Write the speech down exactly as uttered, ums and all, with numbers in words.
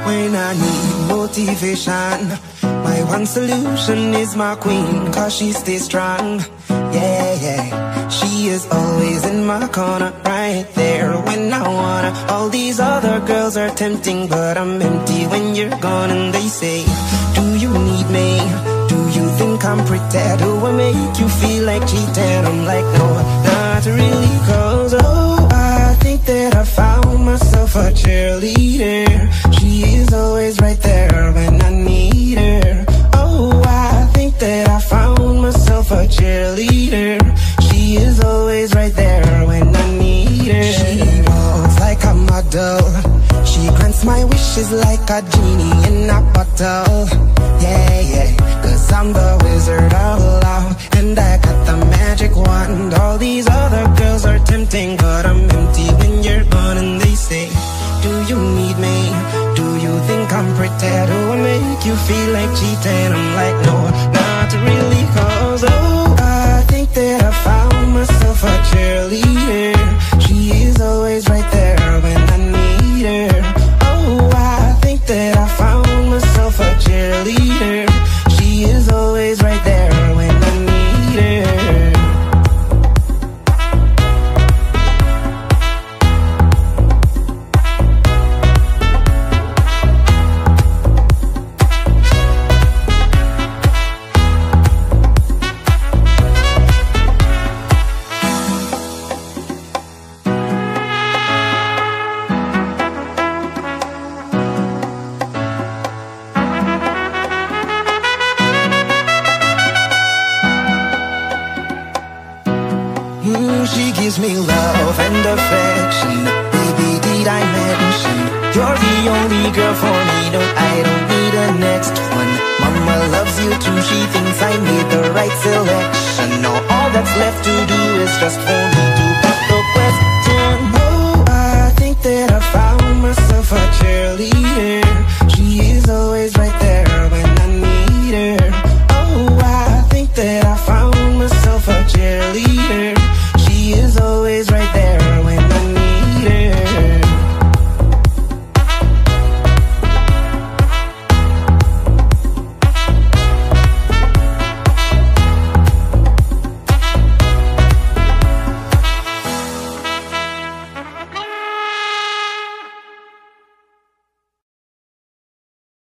when I need motivation. My one solution is my queen, cause she stays strong. Yeah, yeah, she is always in my corner, right there when I wanna. All these other girls are tempting, but I'm empty when you're gone. And they say, do you need me? Do you think I'm pretty? Do I make you feel like cheating? I'm like, no, not really, cause oh, I think that I found myself a cheerleader. She is always right there when I need her. Oh, I think that I found myself a cheerleader. She is always right there when I need her. She walks like a model. She grants my wishes like a genie in a bottle. Yeah, yeah, cause I'm the wizard of love, and I got the magic wand. All these other girls are tempting, but I'm empty when you're gone. And they say, do you need me? Do you think I'm pretty? Do I make you feel like cheating? I'm like, no, not really, cause oh, I think that I found myself a cheerleader. She is always right there when I need her. Oh, I think that I found myself a cheerleader. She is always right there when I need her. Mm, she gives me love and affection. Baby, did I mention you're the only girl for me? No, I don't need a next one. Mama loves you too. She thinks I made the right selection. Now all that's left to do is just for me